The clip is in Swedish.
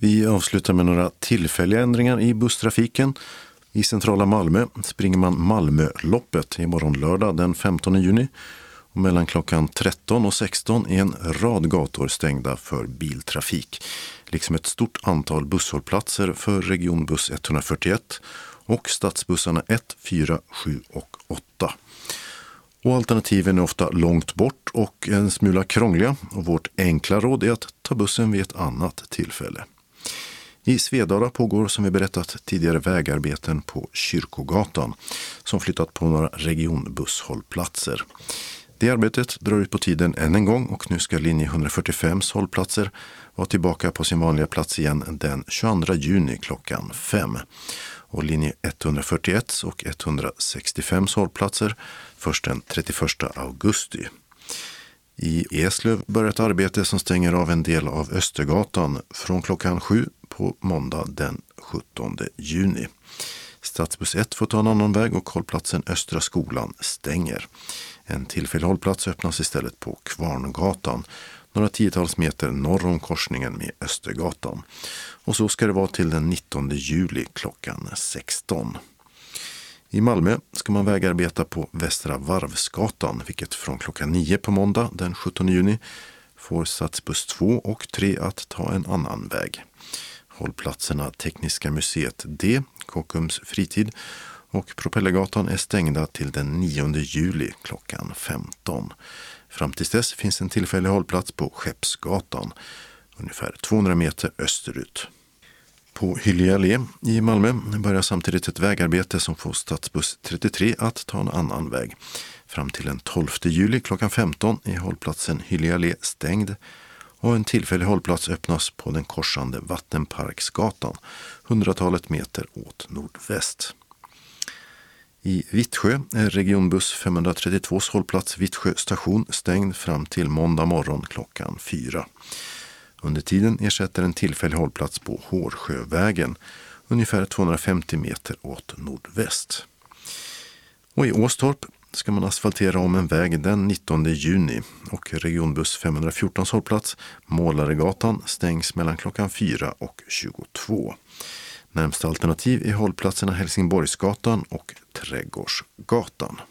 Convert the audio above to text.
Vi avslutar med några tillfälliga ändringar i busstrafiken. I centrala Malmö springer man Malmöloppet imorgon lördag den 15 juni. Och mellan klockan 13 och 16 är en rad gator stängda för biltrafik. Liksom ett stort antal busshållplatser för regionbuss 141 och stadsbussarna 1, 4, 7 och 8. Och alternativen är ofta långt bort och en smula krångliga. Och vårt enkla råd är att ta bussen vid ett annat tillfälle. I Svedala pågår som vi berättat tidigare vägarbeten på Kyrkogatan som flyttat på några regionbusshållplatser. Det arbetet drar ut på tiden än en gång och nu ska linje 145s hållplatser vara tillbaka på sin vanliga plats igen den 22 juni klockan 5. Och linje 141 och 165 hållplatser först den 31 augusti. I Eslöv börjar ett arbete som stänger av en del av Östergatan från klockan 7 på måndag den 17 juni. Stadsbuss 1 får ta en annan väg och hållplatsen Östra skolan stänger. En tillfällig hållplats öppnas istället på Kvarngatan, några tiotals meter norr om korsningen med Östergatan. Och så ska det vara till den 19 juli klockan 16. I Malmö ska man vägarbeta på Västra Varvsgatan, vilket från klockan 9 på måndag den 17 juni får stadsbuss 2 och 3 att ta en annan väg. Hållplatserna Tekniska museet D, Kockums fritid och Propellergatan är stängda till den 9 juli klockan 15. Fram till dess finns en tillfällig hållplats på Skeppsgatan, ungefär 200 meter österut. På Hyllie allé i Malmö börjar samtidigt ett vägarbete som får stadsbuss 33 att ta en annan väg. Fram till den 12 juli klockan 15 är hållplatsen Hyllie allé stängd och en tillfällig hållplats öppnas på den korsande Vattenparksgatan, hundratalet meter åt nordväst. I Vittsjö är regionbuss 532s hållplats Vittsjö station stängd fram till måndag morgon klockan 4. Under tiden ersätter en tillfällig hållplats på Hårsjövägen, ungefär 250 meter åt nordväst. Och i Åstorp ska man asfaltera om en väg den 19 juni och regionbuss 514s hållplats Målaregatan stängs mellan klockan 4 och 22. Närmsta alternativ är hållplatserna Helsingborgsgatan och Trädgårdsgatan.